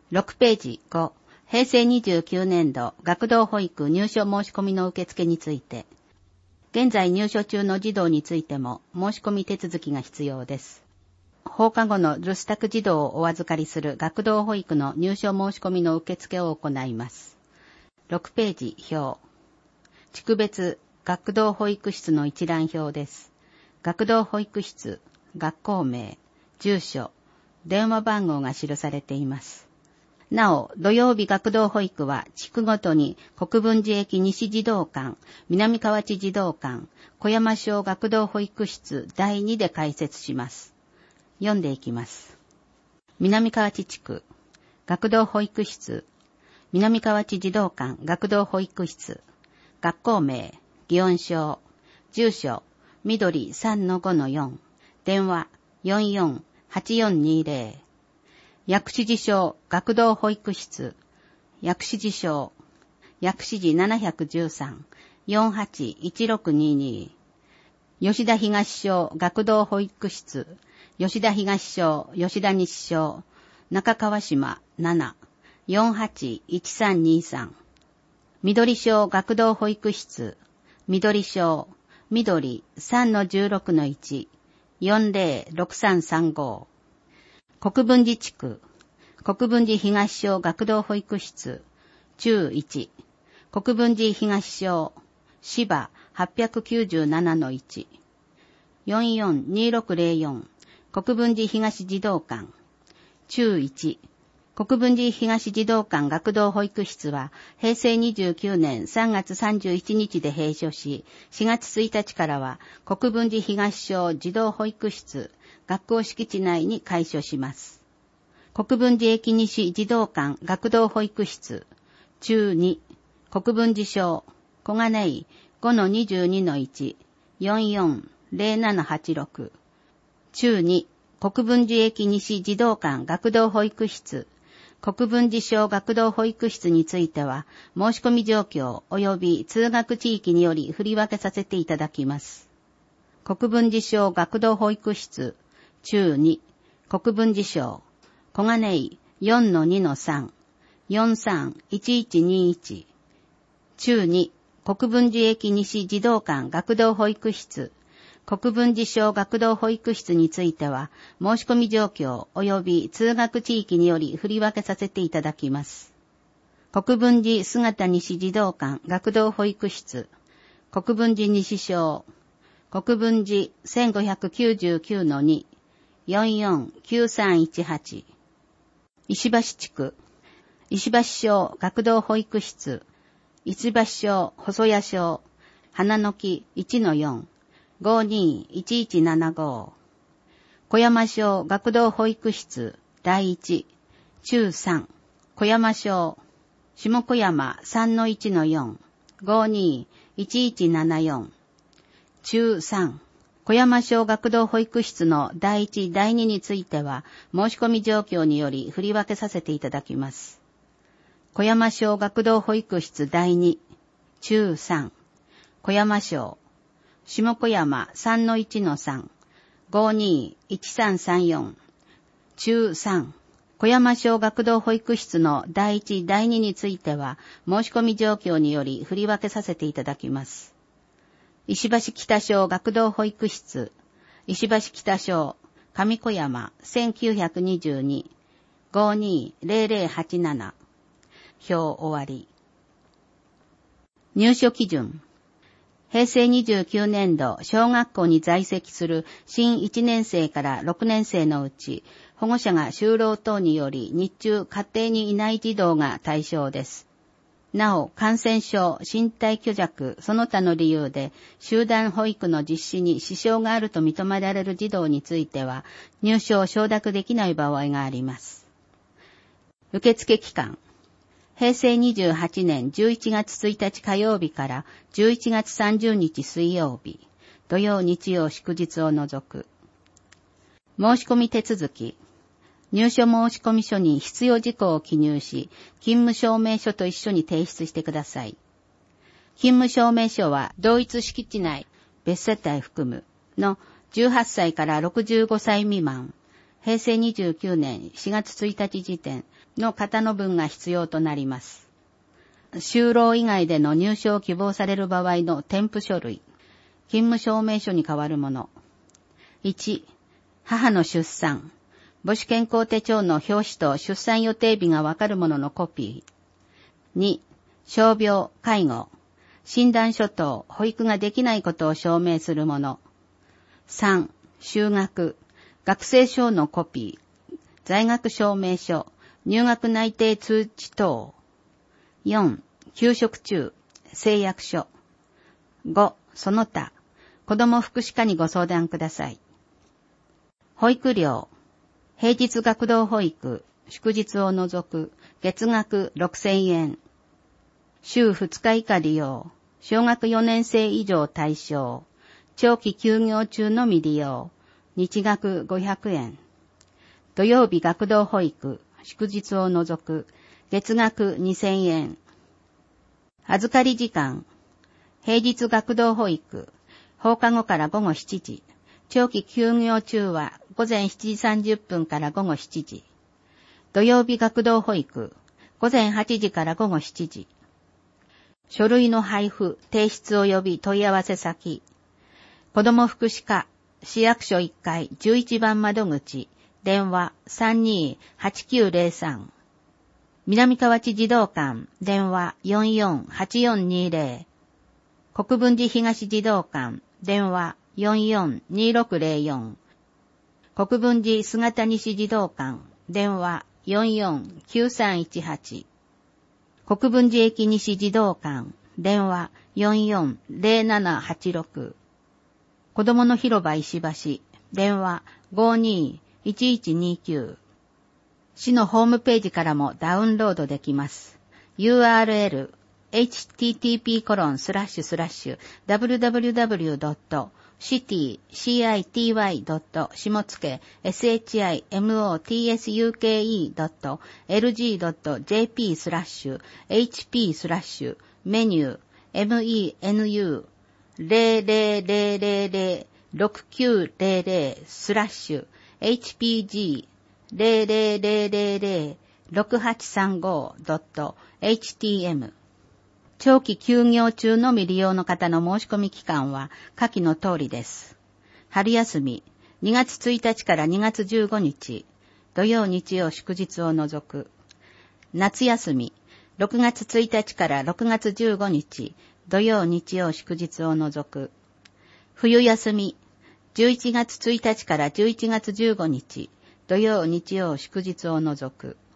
6ページ5、平成29年度学童保育入所申し込みの受付について、現在入所中の児童についても申し込み手続きが必要です。放課後の留守宅児童をお預かりする学童保育の入所申し込みの受付を行います。6ページ表。地区別学童保育室の一覧表です。学童保育室、学校名、住所、電話番号が記されています。なお、土曜日学童保育は地区ごとに国分寺駅西児童館、南河内児童館、小山小学童保育室第2で開設します。読んでいきます。南河内地区、学童保育室、南河内児童館学童保育室、学校名、祇園小、住所、緑 3-5-4、電話 448420、薬師寺小学童保育室、薬師寺小、薬師寺713、481622、吉田東小学童保育室、吉田東小、吉田西小、中川島7、481323、緑小学童保育室、緑小、緑 3-16-1、406335、国分寺地区、国分寺東小学童保育室、中1、国分寺東小、芝897-1、442604、国分寺東児童館、中1、国分寺東児童館学童保育室は平成29年3月31日で閉所し、4月1日からは国分寺東小児童保育室、学校敷地内に開所します。国分寺駅西児童館学童保育室、中2、国分寺小、小金井 5-22-1、440786、中2、国分寺駅西児童館学童保育室、国分寺小学童保育室については、申し込み状況及び通学地域により振り分けさせていただきます。国分寺小学童保育室、中2、国分寺小、小金井 4-2-3、431121、中2、国分寺駅西児童館学童保育室、国分寺小学童保育室については、申し込み状況及び通学地域により振り分けさせていただきます。国分寺姿西児童館学童保育室、国分寺西小、国分寺 1599-2、449318、石橋地区、石橋小学童保育室、石橋小細谷小、花の木 1-4、521175、小山小学童保育室第1、中3、小山小、下小山 3-1-4、521174、中3、小山小学童保育室の第1、第2については、申し込み状況により振り分けさせていただきます。小山小学童保育室第2、中3、小山小、下小山 3-1-3、521334、中3、小山小学童保育室の第1、第2については、申し込み状況により振り分けさせていただきます。石橋北小学童保育室、石橋北小、上小山1922、520087、表終わり。入所基準。平成29年度小学校に在籍する新1年生から6年生のうち、保護者が就労等により日中家庭にいない児童が対象です。なお、感染症、身体虚弱、その他の理由で集団保育の実施に支障があると認められる児童については、入所を承諾できない場合があります。受付期間。平成28年11月1日火曜日から11月30日水曜日、土曜日曜祝日を除く。申し込み手続き。入所申込書に必要事項を記入し、勤務証明書と一緒に提出してください。勤務証明書は同一敷地内、別世帯含むの18歳から65歳未満、平成29年4月1日時点の方の分が必要となります。就労以外での入所を希望される場合の添付書類、勤務証明書に代わるもの。1、母の出産、母子健康手帳の表紙と出産予定日がわかるもののコピー。2、傷病、介護、診断書等、保育ができないことを証明するもの。3、就学、学生証のコピー、在学証明書、入学内定通知等。4、休職中、誓約書。5、その他、子ども福祉課にご相談ください。保育料、平日学童保育、祝日を除く、月額6000円。週2日以下利用、小学4年生以上対象、長期休業中のみ利用、日額500円。土曜日学童保育、祝日を除く、月額2000円。預かり時間、平日学童保育、放課後から午後7時、長期休業中は午前7時30分から午後7時。土曜日学童保育、午前8時から午後7時。書類の配布、提出及び問い合わせ先。子ども福祉課、市役所1階11番窓口、電話 32-8903。南河内児童館、電話 44-8420。国分寺東児童館、電話 44-2604。国分寺姿西児童館、電話 44-9318。国分寺駅西児童館、電話 44-0786。子どもの広場石橋、電話 52-1129。市のホームページからもダウンロードできます。URL http://www.city-cyi.menu/menu-hph/menu-00006900/hpg-0000-6835.htm。長期休業中のみ利用の方の申し込み期間は下記の通りです。春休み、2月1日から2月15日、土曜日曜祝日を除く。夏休み、6月1日から6月15日、土曜日曜祝日を除く。冬休み、11月1日から11月15日、土曜日曜祝日を除く。